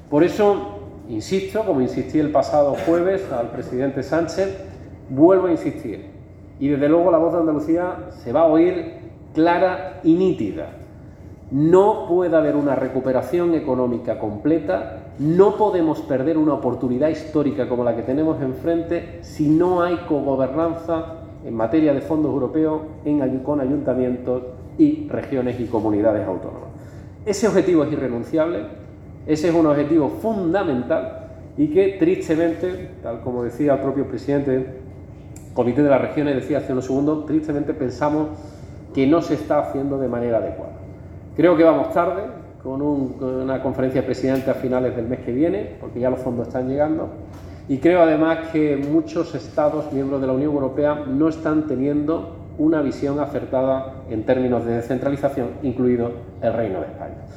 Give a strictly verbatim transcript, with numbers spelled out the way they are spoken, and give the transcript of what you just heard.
Por eso, insisto, como insistí el pasado jueves al presidente Sánchez, vuelvo a insistir, y desde luego la voz de Andalucía se va a oír clara y nítida. No puede haber una recuperación económica completa, no podemos perder una oportunidad histórica como la que tenemos enfrente si no hay cogobernanza en materia de fondos europeos en, con ayuntamientos y regiones y comunidades autónomas. Ese objetivo es irrenunciable, ese es un objetivo fundamental y que tristemente, tal como decía el propio presidente del Comité de las Regiones, decía hace unos segundos, tristemente pensamos que no se está haciendo de manera adecuada. Creo que vamos tarde, con, un, con una conferencia de presidentes a finales del mes que viene, porque ya los fondos están llegando, y creo además que muchos estados miembros de la Unión Europea no están teniendo una visión acertada en términos de descentralización, incluido el Reino de España.